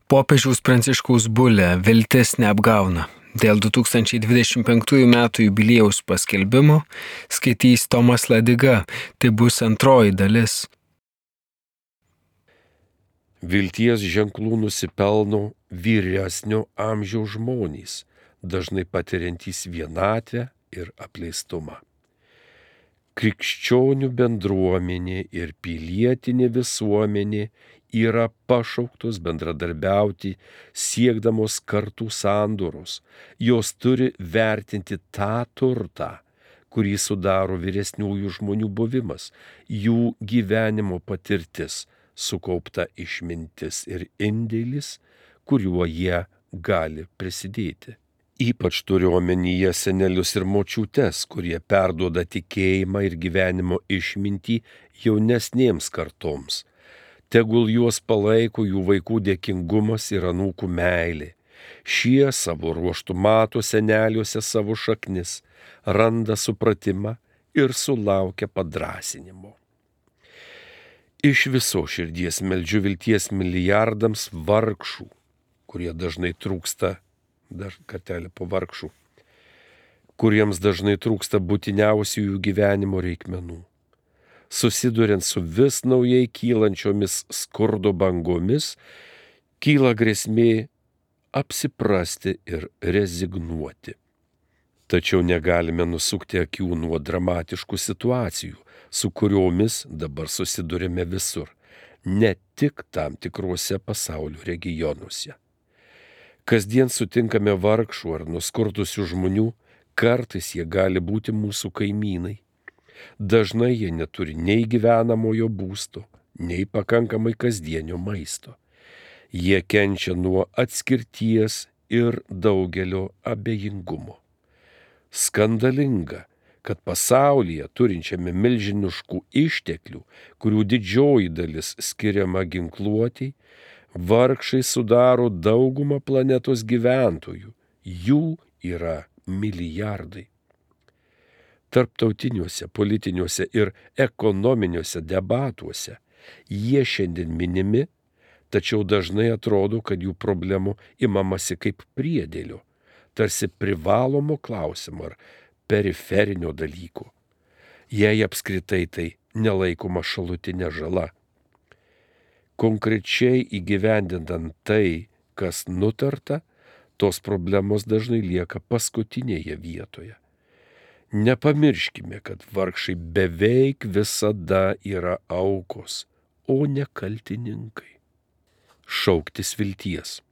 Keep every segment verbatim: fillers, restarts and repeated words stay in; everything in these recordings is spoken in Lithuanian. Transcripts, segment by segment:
Popiežiaus Pranciškaus bulė viltis neapgauna. Dėl du tūkstančiai dvidešimt penktųjų metų jubiliejaus paskelbimo skaitys Tomas Ladiga. Tai bus antroji dalis. Vilties ženklų nusipelno vyresnio amžiaus žmonės, dažnai patiriantys vienatvę ir apleistumą. Krikščionių bendruomenė ir pilietinė visuomenė yra pašauktos bendradarbiauti siekdamos kartų sandoros. Jos turi vertinti tą turtą, kurį sudaro vyresniųjų žmonių buvimas, jų gyvenimo patirtis, sukaupta išmintis ir indėlis, kuriuo jie gali prisidėti. Ypač turiu omenyje senelius ir močiutes, kurie perduoda tikėjimą ir gyvenimo išmintį jaunesnėms kartoms. Tegul juos palaiko jų vaikų dėkingumas ir anūkų meilė. Šie savo ruožtu mato seneliuose savo šaknis, randa supratimą ir sulaukia padrąsinimo. Iš viso širdies meldžiu vilties milijardams vargšų, kurie dažnai trūksta, dar kartelį po vargšų, kuriems dažnai trūksta būtiniausių jų gyvenimo reikmenų. Susiduriant su vis naujai kylančiomis skurdo bangomis, kyla grėsmė apsiprasti ir rezignuoti. Tačiau negalime nusukti akių nuo dramatiškų situacijų, su kuriomis dabar susidurime visur, ne tik tam tikruose pasaulio regionuose. Kasdien sutinkame vargšų ar nuskurdusių žmonių, kartais jie gali būti mūsų kaimynai. Dažnai jie neturi nei gyvenamojo būsto, nei pakankamai kasdienio maisto. Jie kenčia nuo atskirties ir daugelio abejingumo. Skandalinga, kad pasaulyje turinčiame milžiniškų išteklių, kurių didžioji dalis skiriama ginkluotei, vargšai sudaro daugumą planetos gyventojų. Jų yra milijardai. Tarptautiniuose, politiniuose ir ekonominiuose debatuose jie šiandien minimi, tačiau dažnai atrodo, kad jų problemų imamasi kaip priedėlio, tarsi privalomo klausimo ar periferinio dalyko, jei apskritai tai nelaikoma šalutinė žala. Konkrečiai įgyvendinant tai, kas nutarta, tos problemos dažnai lieka paskutinėje vietoje. Nepamirškime, kad vargšai beveik visada yra aukos, o ne kaltininkai. Šauktis vilties.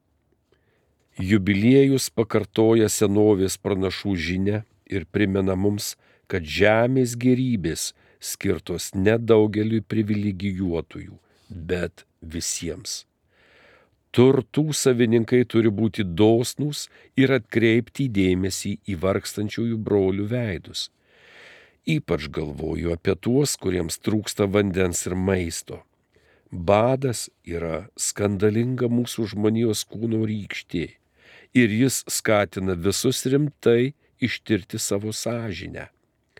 Jubiliejus pakartoja senovės pranašų žinią ir primena mums, kad žemės gėrybės skirtos nedaugeliui privilegijuotųjų, bet visiems. Turtų savininkai turi būti dosnūs ir atkreipti dėmesį į vargstančiųjų brolių veidus. Ypač galvoju apie tuos, kuriems trūksta vandens ir maisto. Badas yra skandalinga mūsų žmonijos kūno rykštė ir jis skatina visus rimtai ištirti savo sąžinę.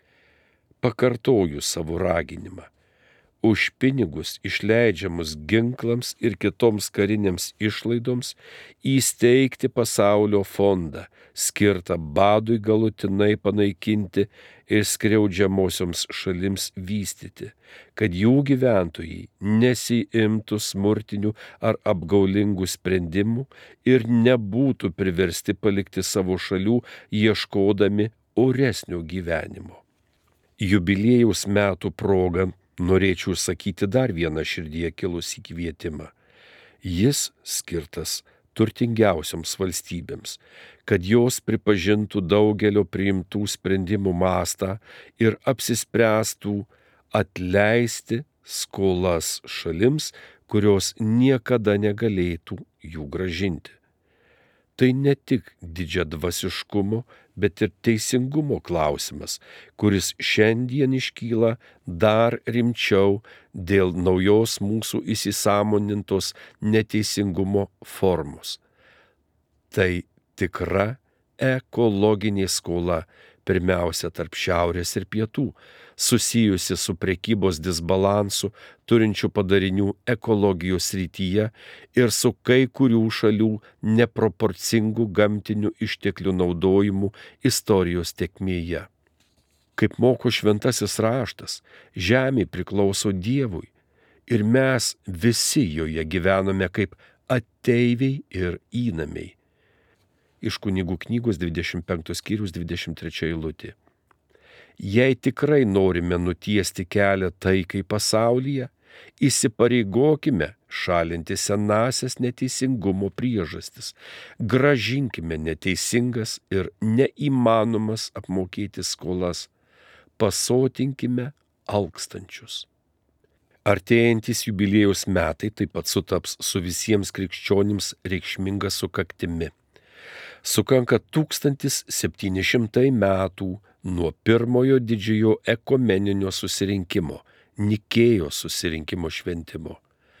Pakartoju savo raginimą. Už pinigus išleidžiamus ginklams ir kitoms karinėms išlaidoms įsteigti pasaulio fondą, skirtą badui galutinai panaikinti ir skriaudžiamosioms šalims vystyti, kad jų gyventojai nesiimtų smurtinių ar apgaulingų sprendimų ir nebūtų priversti palikti savo šalių ieškodami oresnio gyvenimo. Jubiliejaus metų proga norėčiau sakyti dar vieną širdyje kilusį kvietimą. Jis skirtas turtingiausioms valstybėms, kad jos pripažintų daugelio priimtų sprendimų mastą ir apsispręstų atleisti skolas šalims, kurios niekada negalėtų jų gražinti. Tai ne tik didžiadvasiškumo, bet ir teisingumo klausimas, kuris šiandien iškyla dar rimčiau dėl naujos mūsų įsisąmonintos neteisingumo formos. Tai tikra ekologinė skola pirmiausia tarp šiaurės ir pietų, susijusi su prekybos disbalansu, turinčiu padarinių ekologijos srityje ir su kai kurių šalių neproporcingų gamtinių išteklių naudojimu istorijos tėkmėje. Kaip moko šventasis raštas, žemė priklauso Dievui ir mes visi joje gyvename kaip ateiviai ir įnamiai. Iš Kunigų knygos dvidešimt penktos skyrius dvidešimt trečia eilutė. Jei tikrai norime nutiesti kelią taikai pasaulyje, įsipareigokime šalinti senasias neteisingumo priežastis, grąžinkime neteisingas ir neįmanomas apmokėti skolas, pasotinkime alkstančius. Artėjantis jubiliejaus metai taip pat sutaps su visiems krikščionims reikšminga sukaktimi. Sukanka tūkstantis septyni šimtai metų nuo pirmojo didžiojo ekumeninio susirinkimo, Nikėjos susirinkimo šventimo.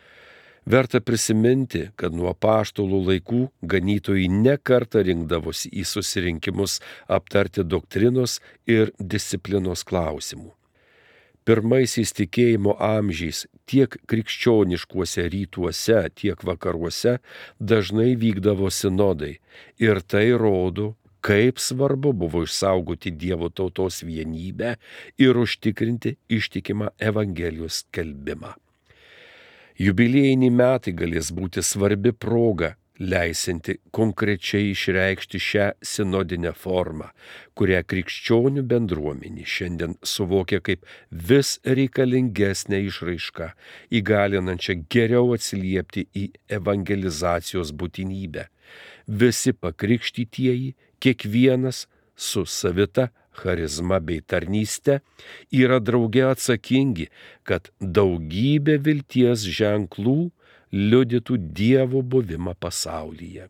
Verta prisiminti, kad nuo apaštalų laikų ganytojai ne kartą rinkdavosi į susirinkimus aptarti doktrinos ir disciplinos klausimų. Pirmaisiais tikėjimo amžiais tiek krikščioniškuose rytuose, tiek vakaruose dažnai vykdavo sinodai ir tai rodo, kaip svarbu buvo išsaugoti Dievo tautos vienybę ir užtikrinti ištikimą Evangelijos skelbimą. Jubiliejiniai metai galės būti svarbi proga, leisinti konkrečiai išreikšti šią sinodinę formą, kurią krikščionių bendruomenė šiandien suvokia kaip vis reikalingesnę išraišką, įgalinančią geriau atsiliepti į evangelizacijos būtinybę. Visi pakrikštytieji, kiekvienas su savita charizma bei tarnyste, yra drauge atsakingi, kad daugybė vilties ženklų liudytų Dievo buvimą pasaulyje.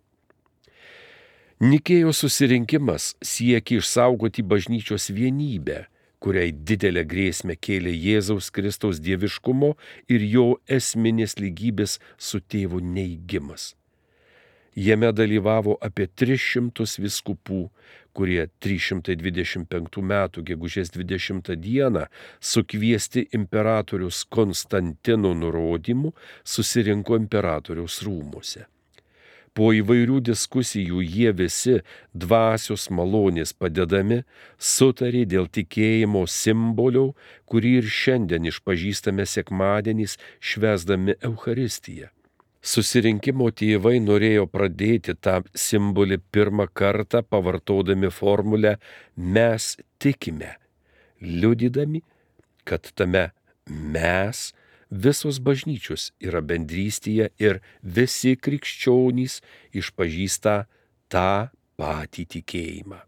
Nikėjos susirinkimas siekia išsaugoti bažnyčios vienybę, kuriai didelę grėsmę kėlė Jėzaus Kristaus dieviškumo ir jo esminės lygybės su tėvu neigimas. Jame dalyvavo apie tris šimtus vyskupų, kurie trys šimtai dvidešimt penktų metų gegužės dvidešimtą dieną sukviesti imperatoriaus Konstantino nurodymu susirinko imperatoriaus rūmuose. Po įvairių diskusijų jie visi dvasios malonės padedami sutarė dėl tikėjimo simbolio, kurį ir šiandien išpažįstame sekmadieniais švęsdami Eucharistiją. Susirinkimo tėvai norėjo pradėti tą simbolį pirmą kartą pavartodami formulę mes tikime, liudydami, kad tame mes visos bažnyčios yra bendrystėje ir visi krikščionys išpažįsta tą patį tikėjimą.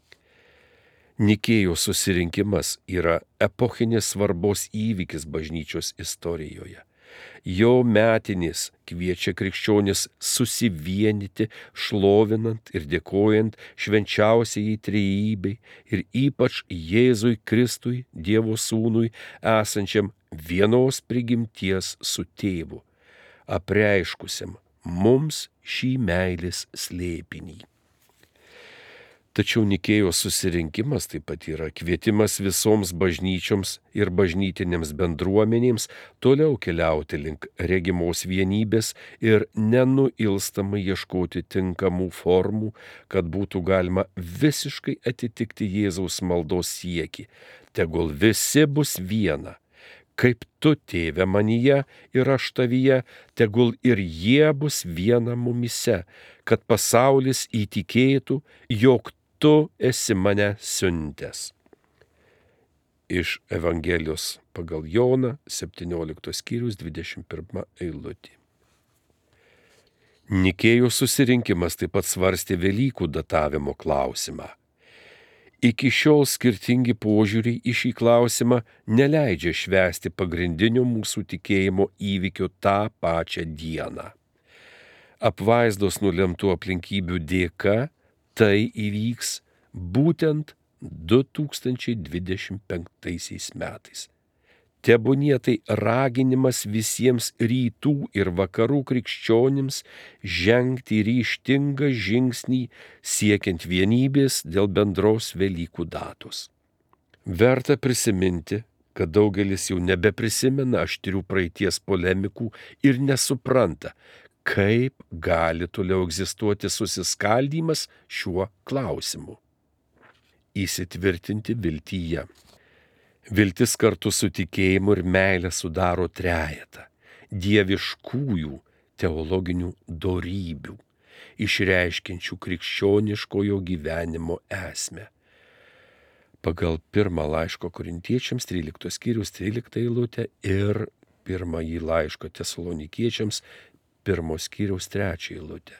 Nikėjos susirinkimas yra epochinės svarbos įvykis bažnyčios istorijoje. Jo metinės kviečia krikščionis susivienyti, šlovinant ir dėkojant švenčiausiai trejybei ir ypač Jėzui Kristui, Dievo Sūnui, esančiam vienos prigimties su tėvu, apreiškusiam mums šį meilės slėpinį. Tačiau Nikėjos susirinkimas taip pat yra kvietimas visoms bažnyčioms ir bažnytinėms bendruomenėms toliau keliauti link regimos vienybės ir nenuilstamai ieškoti tinkamų formų, kad būtų galima visiškai atitikti Jėzaus maldos siekį. Tegul visi bus viena. Kaip tu, tėve, manyje ir aš tavyje, tegul ir jie bus viena mumyse, kad pasaulis įtikėtų, jog tu esi mane siuntęs. Iš Evangelijos pagal Joną, septynioliktos skyrius, dvidešimt pirma eilutė. Nikėjos susirinkimas taip pat svarstė Velykų datavimo klausimą. Iki šiol skirtingi požiūriai į šį klausimą neleidžia švęsti pagrindinio mūsų tikėjimo įvykio tą pačią dieną. Apvaizdos nulemtų aplinkybių dėka tai įvyks būtent du tūkstančiai dvidešimt penktaisiais metais. Tebūnie tai raginimas visiems rytų ir vakarų krikščionims žengti ryžtingą žingsnį siekiant vienybės dėl bendros Velykų datos. Verta prisiminti, kad daugelis jau nebeprisimena aštrių praeities polemikų ir nesupranta, kaip gali toliau egzistuoti susiskaldymas šiuo klausimu. Įsitvirtinti viltyje. Viltis kartu su tikėjimu ir meile sudaro trejetą dieviškųjų teologinių dorybių, išreiškiančių krikščioniškojo gyvenimo esmę. Pagal pirmą laiško Korintiečiams trylikto skyriaus tryliktą eilutę ir pirmąjį laiško Tesalonikiečiams pirmo skyriaus trečią eilutę.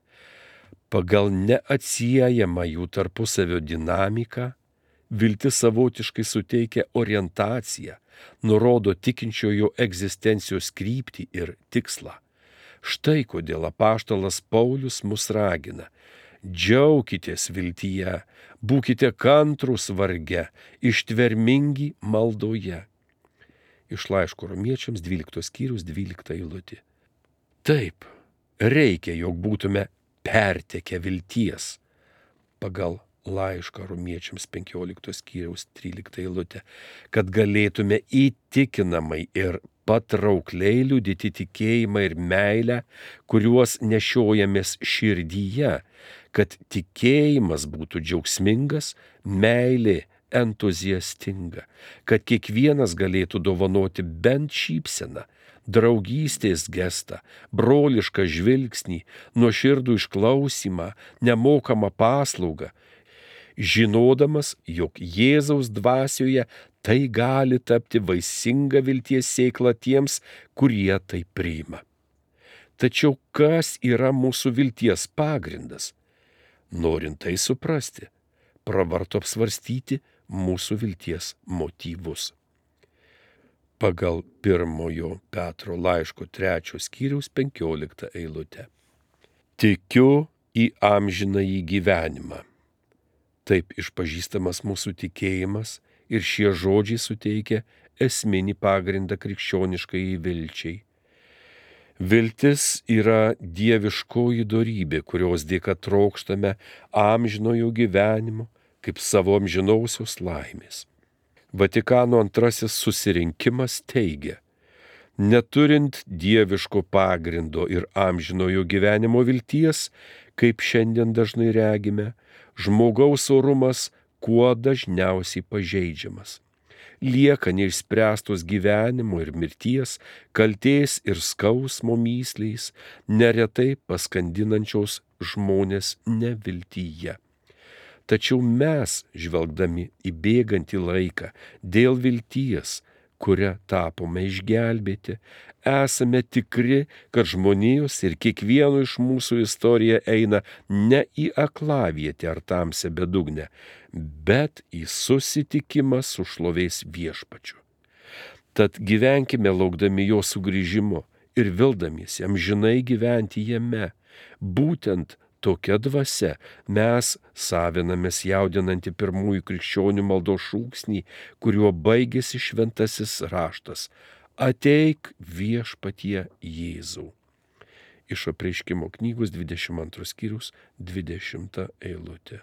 Pagal neatsiejamą jų tarpusavio dinamiką, viltis savotiškai suteikia orientaciją, nurodo tikinčiojo egzistencijos kryptį ir tikslą. Štai kodėl apaštalas Paulius mus ragina: džiaukitės viltyje, būkite kantrūs varge, ištvermingi maldoje. Iš laiško Romiečiams dvylikto skyriaus dvylikta eilutė. Taip, reikia, jog būtume pertekę vilties. Pagal laišką Romiečiams penkiolikto skyriaus tryliktą eilutę, kad galėtume įtikinamai ir patraukliai liudyti tikėjimą ir meilę, kuriuos nešiojamės širdyje, kad tikėjimas būtų džiaugsmingas, meilė entuziastinga, kad kiekvienas galėtų dovanoti bent šypseną, draugystės gestą, brolišką žvilgsnį, nuoširdų išklausymą, nemokamą paslaugą, žinodamas, jog Jėzaus dvasioje tai gali tapti vaisinga vilties sėkla tiems, kurie tai priima. Tačiau kas yra mūsų vilties pagrindas? Norint tai suprasti, pravartu apsvarstyti mūsų vilties motyvus. Pagal pirmojo Petro laiško trečio skyriaus penkioliktą eilutę. Tikiu į amžinąjį gyvenimą. Taip išpažįstamas mūsų tikėjimas ir šie žodžiai suteikia esminį pagrindą krikščioniškai vilčiai. Viltis yra dieviškoji dorybė, kurios dėka trokštame amžinojo gyvenimo kaip savo amžinausios laimės. Vatikano antrasis susirinkimas teigia: neturint dieviško pagrindo ir amžinojo gyvenimo vilties, kaip šiandien dažnai regime, žmogaus orumas kuo dažniausiai pažeidžiamas. Lieka neišspręstos gyvenimo ir mirties, kaltės ir skausmo mįslės, neretai paskandinančios žmonės neviltyje. Tačiau mes, žvelgdami į bėgantį laiką, dėl vilties, kuria tapome išgelbėti, esame tikri, kad žmonijos ir kiekvieno iš mūsų istorija eina ne į aklavietę ar tamsią bedugnę, bet į susitikimą su šlovės viešpačiu. Tad gyvenkime laukdami jo sugrįžimo ir vildamiesi amžinai gyventi jame. Būtent tokia dvasia mes savinamės jaudinantį pirmųjų krikščionių maldos šūksnį, kuriuo baigėsi šventasis raštas: ateik viešpatie Jėzau. Iš Apreiškimo knygos dvidešimt antras skyrius dvidešimta eilutė.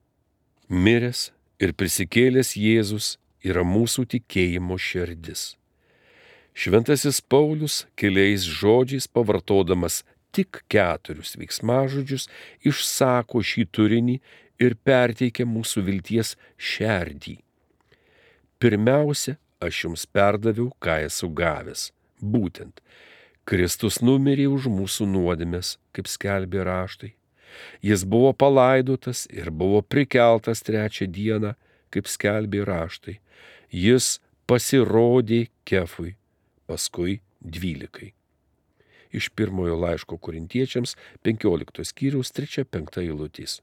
Miręs ir prisikėlęs Jėzus yra mūsų tikėjimo širdis. Šventasis Paulius keliais žodžiais pavartodamas tik keturis veiksmažodžius išsako šį turinį ir perteikia mūsų vilties šerdį. Pirmiausia, aš jums perdaviau, ką esu gavęs. Būtent, Kristus numirė už mūsų nuodėmes, kaip skelbė raštai. Jis buvo palaidotas ir buvo prikeltas trečią dieną, kaip skelbė raštai. Jis pasirodė Kefui, paskui dvylikai. Iš pirmojo laiško Korintiečiams penkiolikto skyriaus trečia penkta eilutės.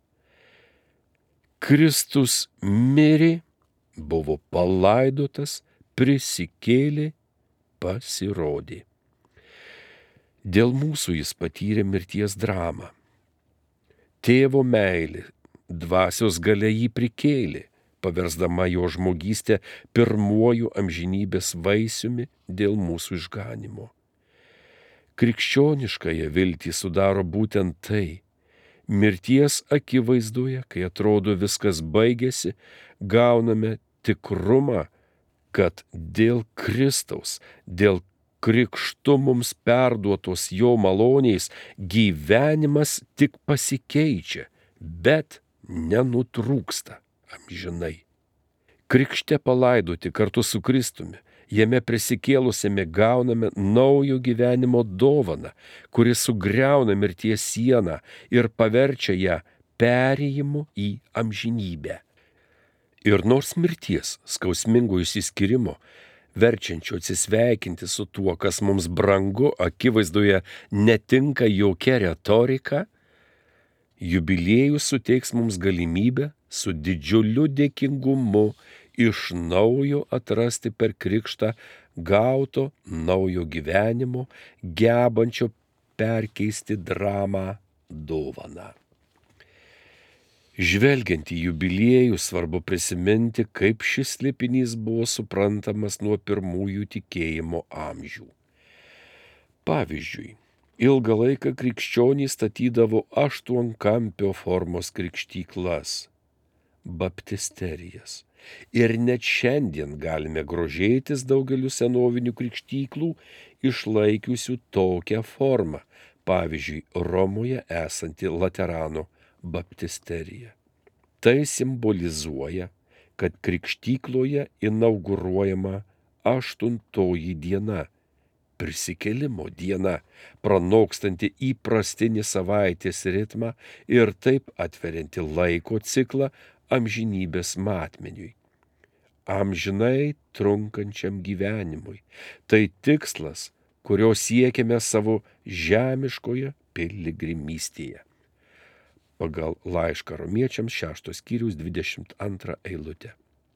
Kristus mirė, buvo palaidotas, prisikėlė, pasirodė. Dėl mūsų jis patyrė mirties dramą. Tėvo meilė, dvasios galia jį prikėlė, paversdama jo žmogystę pirmuoju amžinybės vaisiumi dėl mūsų išganimo. Krikščioniškąją viltį sudaro būtent tai. Mirties akivaizdoje, kai atrodo viskas baigėsi, gauname tikrumą, kad dėl Kristaus, dėl krikštu mums perduotos jo maloniais gyvenimas tik pasikeičia, bet nenutrūksta amžinai. Krikšte palaidoti kartu su Kristumi, jame prisikėlusiame gauname naujo gyvenimo dovaną, kuris sugriauna mirties sieną ir paverčia ją perėjimu į amžinybę. Ir nors mirties skausmingo išsiskyrimo, verčiančio atsisveikinti su tuo, kas mums brangu, akivaizdoje netinka jokia retorika, jubiliejus suteiks mums galimybę su didžiuliu dėkingumu iš naujo atrasti per krikštą gauto naujo gyvenimo, gebančio perkeisti dramą dovaną. Žvelgiant į jubiliejų, svarbu prisiminti, kaip šis slėpinys buvo suprantamas nuo pirmųjų tikėjimo amžių. Pavyzdžiui, ilgą laiką krikščionys statydavo aštuonkampio formos krikštyklas, baptisterijas. Ir net šiandien galime grožėtis daugeliu senovinių krikštyklų išlaikiusių tokią formą, pavyzdžiui, Romoje esanti Laterano baptisterija. Tai simbolizuoja, kad krikštykloje inauguruojama aštuntoji diena, prisikėlimo diena, pranokstanti įprastinį savaitės ritmą ir taip atverianti laiko ciklą amžinybės matmeniui, amžinai trunkančiam gyvenimui. Tai tikslas, kurio siekiame savo žemiškoje piligrimystėje. Pagal laišką Romiečiams šeštos skyriaus dvidešimt antrą eilutę.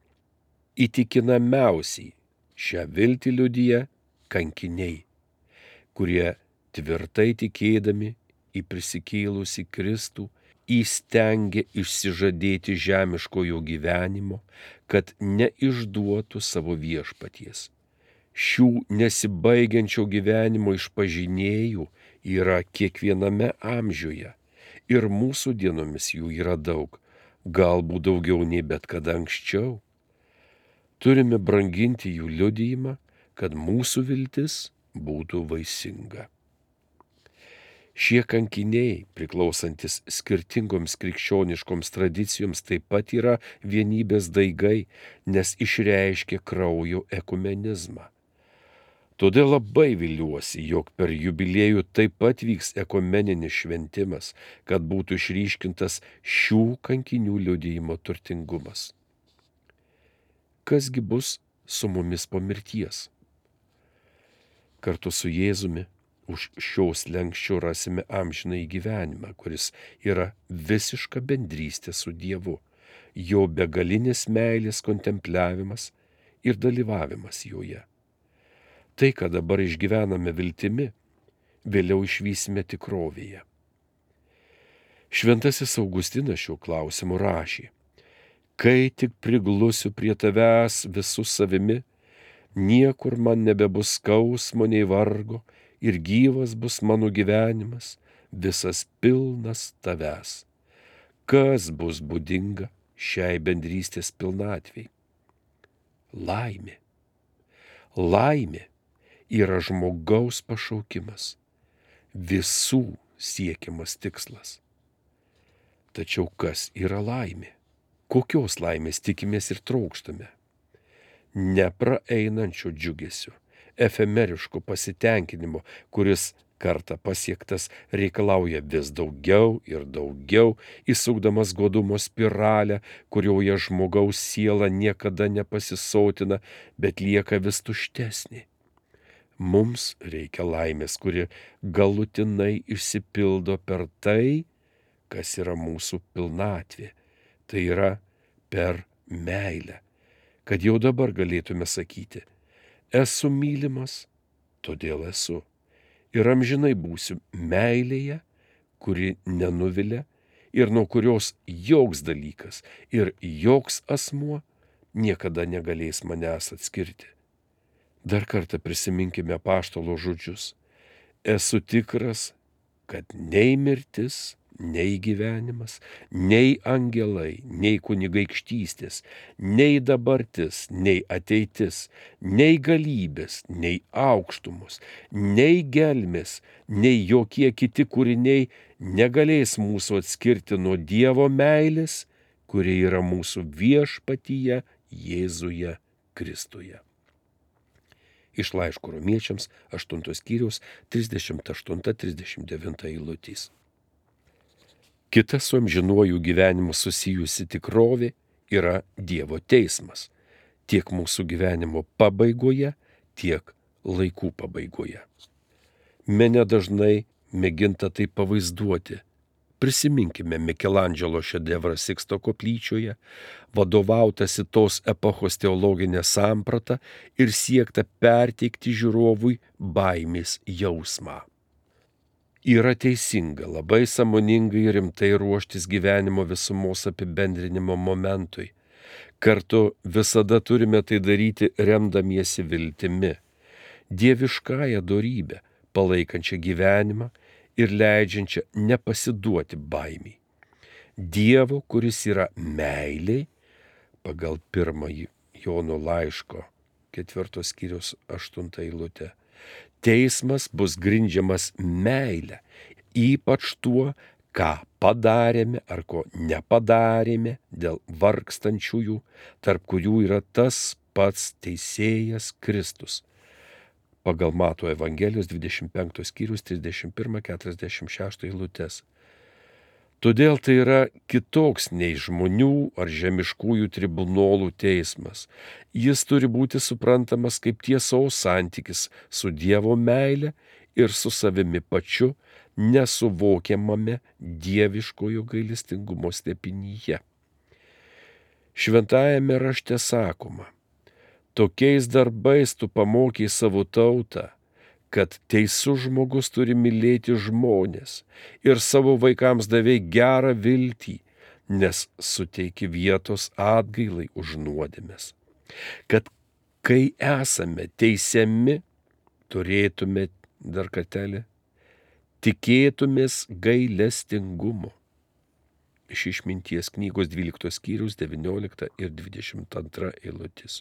Įtikinamiausiai šią viltį liudija kankiniai, kurie tvirtai tikėdami į prisikėlusį Kristų įstengė išsižadėti žemiškojo gyvenimo, kad neišduotų savo viešpaties. Šių nesibaigiančio gyvenimo išpažinėjų yra kiekviename amžiuje. Ir mūsų dienomis jų yra daug, galbūt daugiau nei bet kada anksčiau. Turime branginti jų liudijimą, kad mūsų viltis būtų vaisinga. Šie kankiniai, priklausantis skirtingoms krikščioniškoms tradicijoms, taip pat yra vienybės daigai, nes išreiškia kraujo ekumenizmą. Todėl labai viliuosi, jog per jubiliejų taip pat vyks ekumeninis šventimas, kad būtų išryškintas šių kankinių liudijimo turtingumas. Kasgi bus su mumis po mirties? Kartu su Jėzumi už šios slenksčio rasime amžinąjį gyvenimą, kuris yra visiška bendrystė su Dievu, jo begalinis meilės kontempliavimas ir dalyvavimas joje. Tai, ką dabar išgyvename viltimi, vėliau išvysime tikrovėje. Šventasis Augustinas šiuo klausimu rašė: kai tik priglusiu prie tavęs visu savimi, niekur man nebebus skausmo nei vargo ir gyvas bus mano gyvenimas, visas pilnas tavęs. Kas bus būdinga šiai bendrystės pilnatvei? Laimė. Laimė yra žmogaus pašaukimas, visų siekiamas tikslas. Tačiau kas yra laimė? Kokios laimės tikimės ir trokštame? Nepraeinančio džiugesio, efemeriško pasitenkinimo, kuris kartą pasiektas reikalauja vis daugiau ir daugiau, įsukdamas godumo spiralę, kurioje žmogaus siela niekada nepasisotina, bet lieka vis tuštesnė. Mums reikia laimės, kuri galutinai išsipildo per tai, kas yra mūsų pilnatvė. Tai yra per meilę, kad jau dabar galėtume sakyti: esu mylimas, todėl esu. Ir amžinai būsiu meilėje, kuri nenuvilia ir nuo kurios joks dalykas ir joks asmuo niekada negalės manęs atskirti. Dar kartą prisiminkime apaštalo žodžius. Esu tikras, kad nei mirtis, nei gyvenimas, nei angelai, nei kunigaikštystės, nei dabartis, nei ateitis, nei galybės, nei aukštumos, nei gelmės, nei jokie kiti kūriniai negalės mūsų atskirti nuo Dievo meilės, kuri yra mūsų viešpatyje Jėzuje Kristuje. Iš laiško romiečiams aštuntos skyriaus trisdešimt aštunta trisdešimt devinta eilutės. Kita su amžinuoju gyvenimu susijusi tikrovė yra Dievo teismas, tiek mūsų gyvenimo pabaigoje, tiek laikų pabaigoje. Mene dažnai mėginta tai pavaizduoti. Prisiminkime Mikelandželo šedevrą Siksto koplyčioje, vadovautasi tos epochos teologinę sampratą ir siekta perteikti žiūrovui baimės jausmą. Yra teisinga labai sąmoningai ir rimtai ruoštis gyvenimo visumos apibendrinimo momentui. Kartu visada turime tai daryti remdamiesi viltimi, dieviškąją dorybę, palaikančią gyvenimą ir leidžiančią nepasiduoti baimiai. Dievo, kuris yra meiliai, pagal pirmąjį Jono laiško ketvirtos skyriaus aštuntą eilutę, teismas bus grindžiamas meile, ypač tuo, ką padarėme ar ko nepadarėme dėl vargstančiųjų, tarp kurių yra tas pats teisėjas Kristus. Pagal Mato Evangelijos dvidešimt penktos skyrius trisdešimt pirmą keturiasdešimt šeštą eilutes. Todėl tai yra kitoks nei žmonių ar žemiškųjų tribunolų teismas. Jis turi būti suprantamas kaip tiesos santykis su Dievo meile ir su savimi pačiu nesuvokiamame dieviškojo gailestingumo slėpinyje. Šventajame rašte sakoma: tokiais darbais tu pamokei savo tautą, kad teisus žmogus turi mylėti žmonės ir savo vaikams davei gerą viltį, nes suteiki vietos atgailai už nuodėmes. Kad kai esame teisiami, turėtume, dar kartelį, tikėtumės gailestingumo. Iš Išminties knygos dvyliktos skyriaus devyniolikta ir dvidešimt antra eilutės.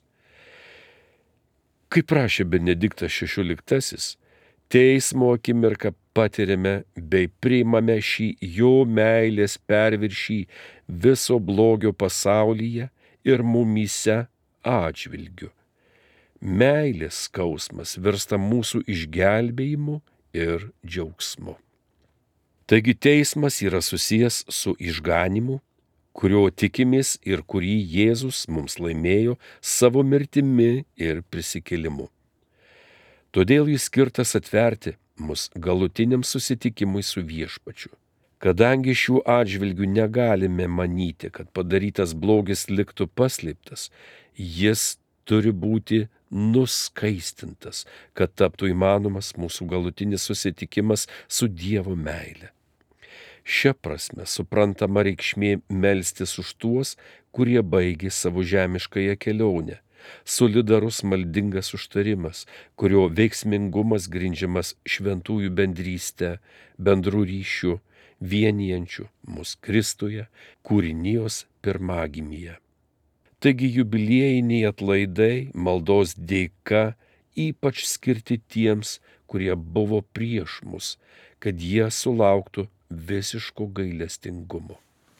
Kaip rašė Benediktas šešioliktasis, teismo akimirką patiriame bei priimame šį jo meilės perviršį viso blogio pasaulyje ir mumyse atžvilgiu. Meilės skausmas virsta mūsų išgelbėjimu ir džiaugsmu. Taigi teismas yra susijęs su išganymu, kurio tikimės ir kurį Jėzus mums laimėjo savo mirtimi ir prisikėlimu. Todėl jis skirtas atverti mus galutiniam susitikimui su viešpačiu. Kadangi šiuo atžvilgiu negalime manyti, kad padarytas blogis liktų paslėptas, jis turi būti nuskaistintas, kad taptų įmanomas mūsų galutinis susitikimas su Dievo meile. Šia prasme suprantama reikšmė melstis už tuos, kurie baigė savo žemiškąją kelionę. Solidarus maldingas užtarimas, kurio veiksmingumas grindžiamas šventųjų bendryste, bendrų ryšių, vienijančių mus Kristuje, kūrinijos pirmagimyje. Taigi jubiliejiniai atlaidai maldos dėka ypač skirti tiems, kurie buvo prieš mus, kad jie sulauktų visiško gailestingumo.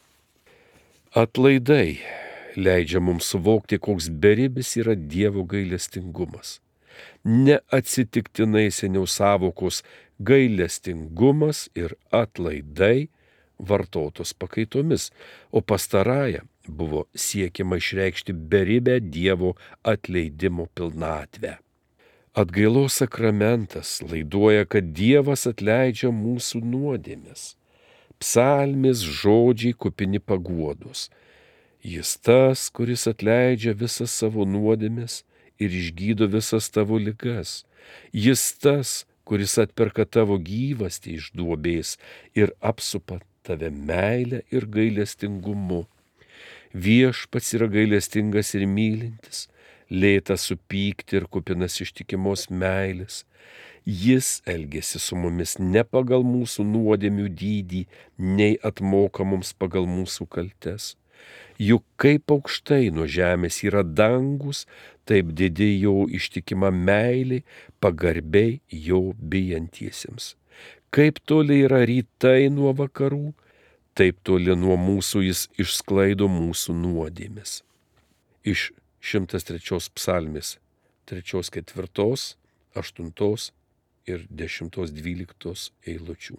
Atlaidai leidžia mums suvokti, koks beribis yra Dievo gailestingumas. Neatsitiktinai seniau sąvokos gailestingumas ir atlaidai vartotos pakaitomis, o pastarąja buvo siekiama išreikšti beribę Dievo atleidimo pilnatvę. Atgailos sakramentas laiduoja, kad Dievas atleidžia mūsų nuodėmes. Psalmės žodžiai kupini paguodos. Jis tas, kuris atleidžia visas savo nuodėmes ir išgydo visas tavo ligas. Jis tas, kuris atperka tavo gyvastį iš duobės ir apsupa tave meilę ir gailestingumu. Viešpats yra gailestingas ir mylintis, lėtas supykti ir kupinas ištikimos meilės. Jis elgėsi su mumis ne pagal mūsų nuodėmių dydį, nei atmoka mums pagal mūsų kaltes. Juk kaip aukštai nuo žemės yra dangus, taip didi jo ištikima meilė pagarbiai jo bijantiesiems. Kaip toli yra rytai nuo vakarų, taip toli nuo mūsų jis išsklaido mūsų nuodėmes. Iš šimtas trečios psalmės, trečios ketvirtos, aštuntos ir dešimtos dvyliktos eilučių.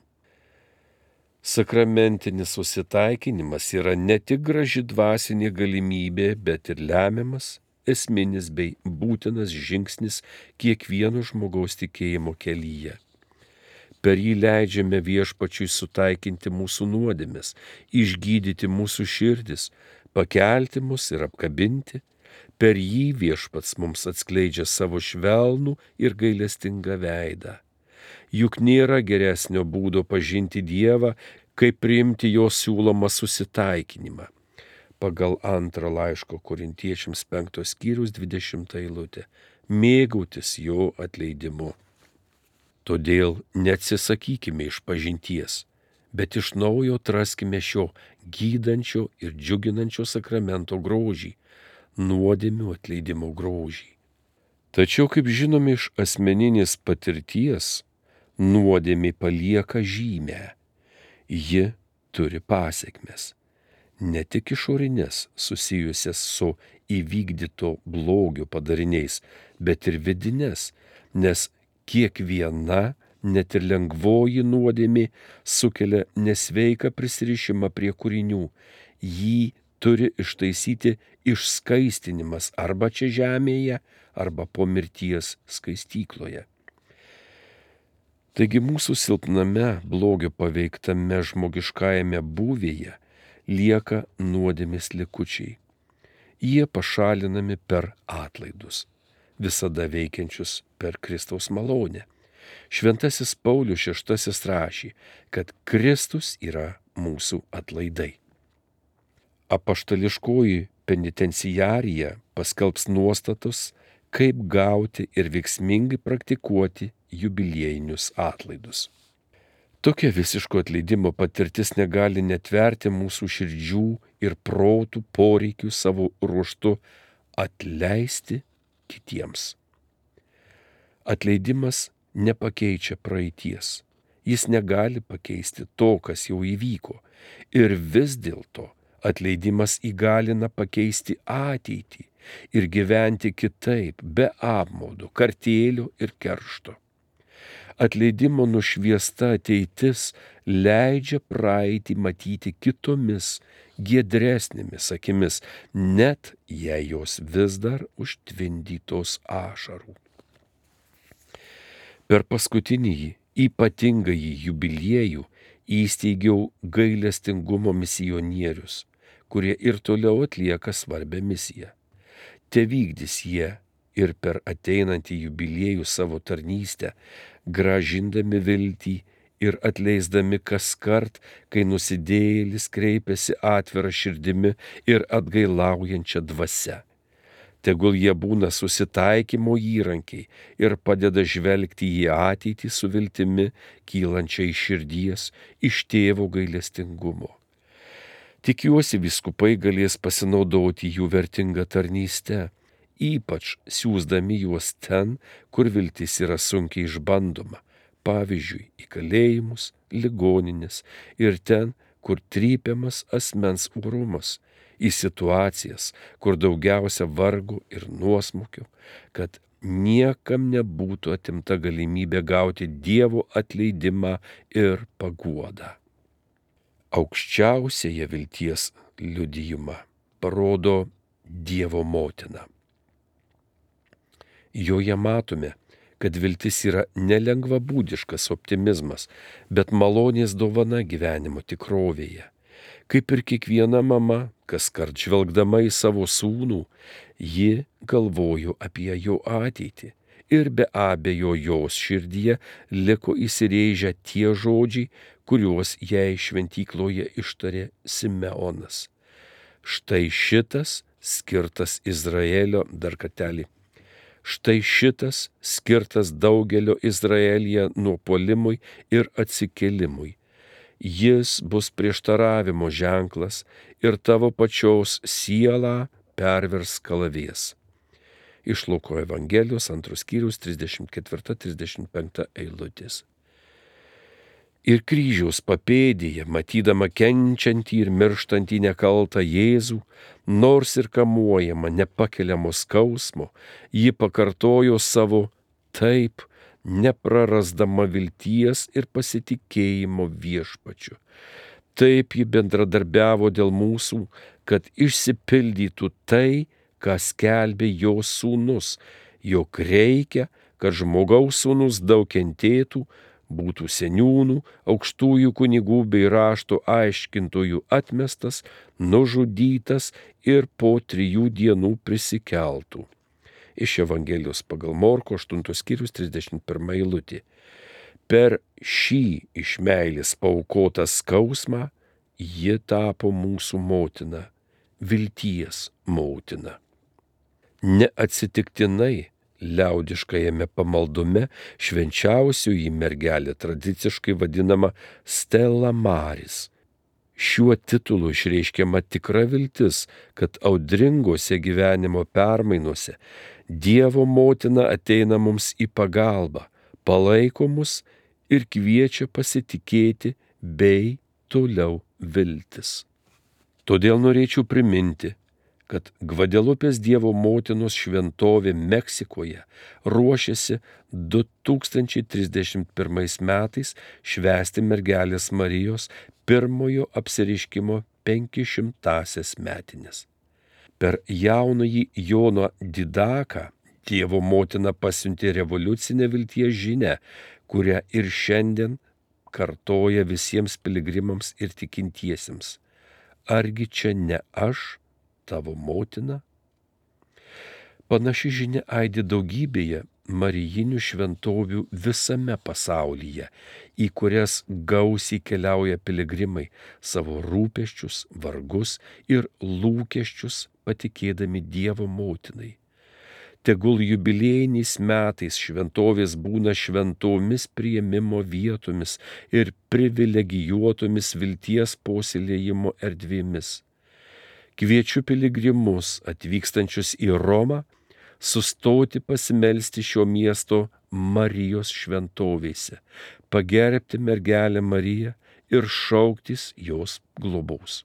Sakramentinis susitaikinimas yra ne tik graži dvasinė galimybė, bet ir lemiamas, esminis bei būtinas žingsnis kiekvieno žmogaus tikėjimo kelyje. Per jį leidžiame Viešpačiui sutaikinti mūsų nuodėmes, išgydyti mūsų širdis, pakelti mus ir apkabinti. Per jį Viešpats mums atskleidžia savo švelnų ir gailestingą veidą. Juk nėra geresnio būdo pažinti Dievą, kaip priimti jo siūlomą susitaikinimą. Pagal antrą laiško Korintiečiams penktos skyriaus dvidešimtą eilutę. Mėgautis jo atleidimu. Todėl neatsisakykime išpažinties, bet iš naujo atraskime šio gydančio ir džiuginančio sakramento grožį, nuodėmių atleidimo grožį. Tačiau, kaip žinome iš asmeninės patirties, nuodėmė palieka žymę. Ji turi pasekmes, ne tik išorinės susijusias su įvykdyto blogio padariniais, bet ir vidinės, nes kiekviena, net ir lengvoji nuodėmė sukelia nesveiką prisirišimą prie kūrinių. Jį turi ištaisyti išskaistinimas arba čia žemėje, arba po mirties skaistykloje. Taigi mūsų silpname, blogio paveiktame žmogiškajame būvyje lieka nuodėmės likučiai. Jie pašalinami per atlaidus, visada veikiančius per Kristaus malonę. Šventasis Paulius šeštasis rašė, kad Kristus yra mūsų atlaidai. Apaštališkoji penitenciarija paskelbs nuostatus, kaip gauti ir veiksmingai praktikuoti jubiliejinius atlaidus. Tokia visiško atleidimo patirtis negali netverti mūsų širdžių ir protų poreikių savo ruožtu atleisti kitiems. Atleidimas nepakeičia praeities, jis negali pakeisti to, kas jau įvyko, ir vis dėlto atleidimas įgalina pakeisti ateitį ir gyventi kitaip, be apmaudo, kartėlio ir keršto. Atleidimo nušviesta ateitis leidžia praeitį matyti kitomis, giedresnėmis akimis, net jei jos vis dar užtvindytos ašarų. Per paskutinįjį ypatingąjį jubiliejų įsteigiau gailestingumo misionierius, kurie ir toliau atlieka svarbią misiją. Tevykdys jie ir per ateinantį jubiliejų savo tarnystę, grąžindami viltį ir atleisdami kaskart, kai nusidėjėlis kreipiasi atvira širdimi ir atgailaujančia dvasia. Tegul jie būna susitaikymo įrankiai ir padeda žvelgti į ateitį su viltimi, kylančia iš širdies, iš tėvo gailestingumo. Tikiuosi, vyskupai galės pasinaudoti jų vertingą tarnystę, ypač siųsdami juos ten, kur viltis yra sunkiai išbandoma, pavyzdžiui, į kalėjimus, ligonines ir ten, kur trypiamas asmens orumas, į situacijas, kur daugiausia vargo ir nuosmukio, kad niekam nebūtų atimta galimybė gauti Dievo atleidimą ir paguodą. Aukščiausiąją vilties liudijimą parodo Dievo motina. Joje matome, kad viltis yra nelengvabūdiškas optimizmas, bet malonės dovana gyvenimo tikrovėje. Kaip ir kiekviena mama, kaskart žvelgdama į savo sūnų, ji galvojo apie jo ateitį ir be abejo jos širdyje liko įsirėžę tie žodžiai, kuriuos jai šventykloje ištarė Simeonas. Štai šitas skirtas Izraelio, dar kartelį, štai šitas skirtas daugelio Izraelyje nuopuolimui ir atsikėlimui. Jis bus prieštaravimo ženklas ir tavo pačios sielą pervers kalavijas. Iš Luko Evangelijos antros skyriaus trisdešimt ketvirta trisdešimt penkta eilutės. Ir kryžiaus papėdėje, matydama kenčiantį ir mirštantį nekaltą Jėzų, nors ir kamuojama nepakeliamo skausmo, ji pakartojo savo taip, neprarasdama vilties ir pasitikėjimo viešpačiu. Taip ji bendradarbiavo dėl mūsų, kad išsipildytų tai, ką skelbė jo sūnus, jog reikia, kad žmogaus sūnus daug kentėtų, būtų seniūnų, aukštųjų kunigų bei rašto aiškintojų atmestas, nužudytas ir po trijų dienų prisikeltų. Iš Evangelijos pagal Morko aštuntos skyrius trisdešimt pirma eilutė. Per šį iš meilės paaukotą skausmą ji tapo mūsų motina, vilties motina. Neatsitiktinai liaudiškajame pamaldume švenčiausioji mergelė tradiciškai vadinama Stella Maris. Šiuo titulu išreiškiama tikra viltis, kad audringose gyvenimo permainuose Dievo motina ateina mums į pagalbą, palaiko mus ir kviečia pasitikėti bei toliau viltis. Todėl norėčiau priminti, kad Gvadelupės Dievo motinos šventovė Meksikoje ruošiasi du tūkstančiai trisdešimt pirmais metais švęsti mergelės Marijos pirmojo apsireiškimo penkišimtąsias metines. Per jaunąjį Joną Didaką Dievo motina pasiuntė revoliucinę vilties žinią, kurią ir šiandien kartoja visiems piligrimams ir tikintiesiems. Argi čia ne aš, tavo motina? Panaši žinia aidi daugybėje marijinių šventovių visame pasaulyje, į kurias gausiai keliauja piligrimai savo rūpesčius, vargus ir lūkesčius patikėdami Dievo motinai. Tegul jubiliejiniais metais šventovės būna šventomis priėmimo vietomis ir privilegijuotomis vilties puoselėjimo erdvėmis. Kviečiu piligrimus atvykstančius į Romą sustoti pasimelsti šio miesto Marijos šventovėse, pagerbti mergelę Mariją ir šauktis jos globos.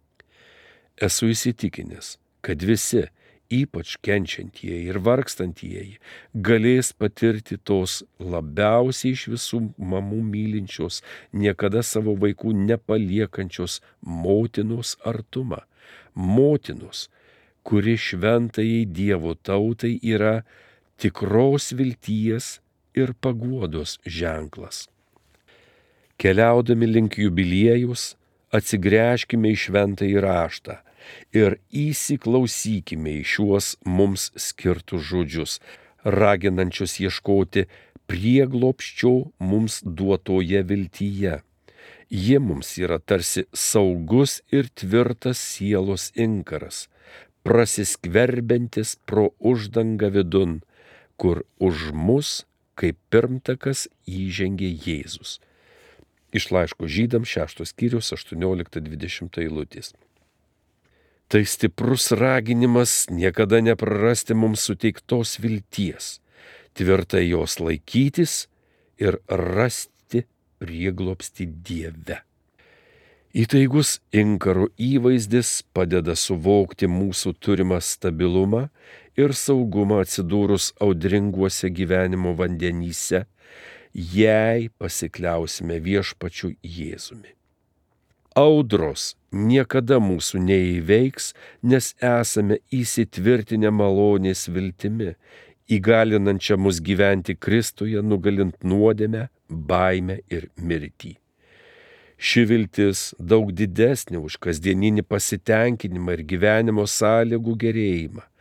Esu įsitikinęs, kad visi, ypač kenčiantieji ir vargstantieji, galės patirti tos labiausiai iš visų mamų mylinčios, niekada savo vaikų nepaliekančios motinos artumą. Motinos, kuri šventajai Dievo tautai yra tikros vilties ir paguodos ženklas. Keliaudami link jubiliejus, atsigręžkime į šventąjį raštą ir įsiklausykime į šiuos mums skirtus žodžius, raginančius ieškoti prieglobsčio mums duotoje viltyje. Ji mums yra tarsi saugus ir tvirtas sielos inkaras, prasiskverbiantis pro uždangą vidun, kur už mus kaip pirmtakas įžengė Jėzus. Iš laiško Žydams šeštos skyriaus aštuoniolikta dvidešimta eilutės. Tai stiprus raginimas niekada neprarasti mums suteiktos vilties, tvirtai jos laikytis ir rasti prieglobstį Dieve. Įtaigus inkaro įvaizdis padeda suvokti mūsų turimą stabilumą ir saugumą atsidūrus audringuose gyvenimo vandenyse, jei pasikliausime viešpačiu Jėzumi. Audros niekada mūsų neįveiks, nes esame įsitvirtinę malonės viltimi, įgalinančią mus gyventi Kristuje, nugalint nuodėmę, baimę ir mirtį. Ši viltis daug didesnė už kasdieninį pasitenkinimą ir gyvenimo sąlygų gerėjimą.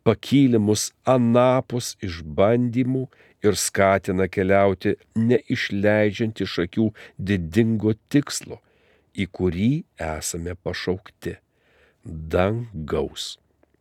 pakyli mus anapus išbandymų ir skatina keliauti neišleidžiant iš akių didingo tikslo, į kurį esame pašaukti – dangaus.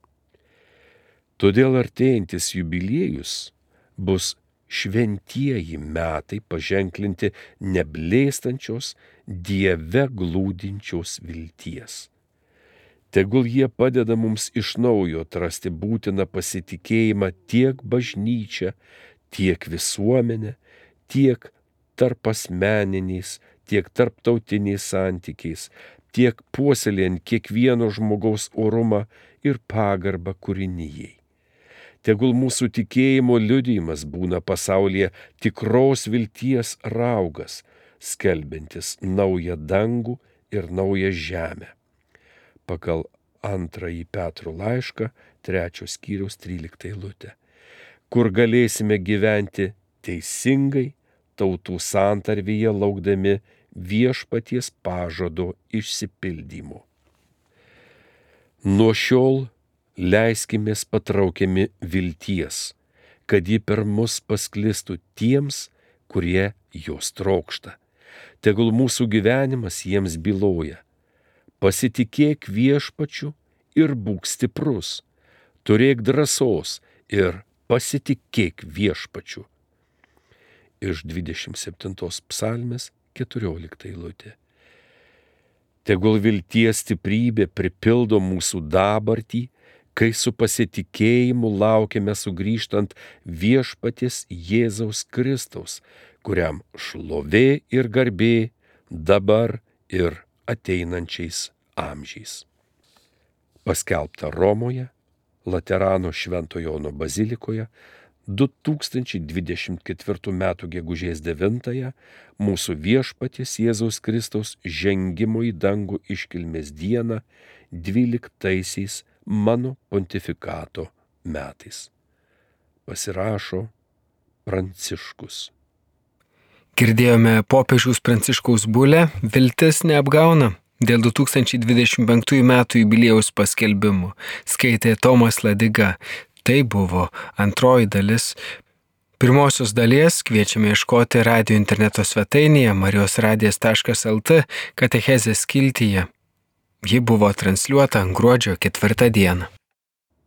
Todėl artėjantis jubiliejus bus šventieji metai paženklinti neblėstančios, Dieve glūdinčios vilties. Tegul jie padeda mums iš naujo atrasti būtiną pasitikėjimą tiek bažnyčia, tiek visuomenė, tiek tarpasmeniniais, tiek tarptautiniais santykiais, tiek puoselėjant kiekvieno žmogaus orumą ir pagarbą kūrinijai. Tegul mūsų tikėjimo liudijimas būna pasaulyje tikros vilties raugas, skelbiantis naują dangų ir naują žemę. Pagal antrąjį Petro laišką, trečios skyriaus tryliktą eilutę, kur galėsime gyventi teisingai, tautų santarvėje laukdami viešpaties pažado išsipildymo. Nuo šiol leiskimės patraukiami vilties, kad ji per mus pasklistų tiems, kurie jos trokšta. Tegul mūsų gyvenimas jiems byloja: pasitikėk viešpačiu ir būk stiprus, turėk drąsos ir pasitikėk viešpačiu. Iš dvidešimt septintos psalmės keturiolikta eilutė. Tegul vilties stiprybė pripildo mūsų dabartį, kai su pasitikėjimu laukiame sugrįžtant viešpaties Jėzaus Kristaus, kuriam šlovė ir garbė dabar ir ateinančiais amžiais. Paskelbta Romoje, Laterano Švento Jono bazilikoje, du tūkstančiai dvidešimt ketvirtų metų gegužės devintąją mūsų viešpaties Jėzaus Kristaus žengimo į dangų iškilmės dieną dvyliktaisiais mano pontifikato metais. Pasirašo Pranciškus. Girdėjome popiežiaus Pranciškaus bulę "Viltis neapgauna" dėl du tūkstančiai dvidešimt penktųjų metų jubiliejaus paskelbimų. Skaitė Tomas Ladiga. Tai buvo antroji dalis. Pirmosios dalies kviečiame ieškoti radijo interneto svetainėje marijos radijas taškas el tė katechezės skiltyje. Ji buvo transliuota gruodžio ketvirtą dieną.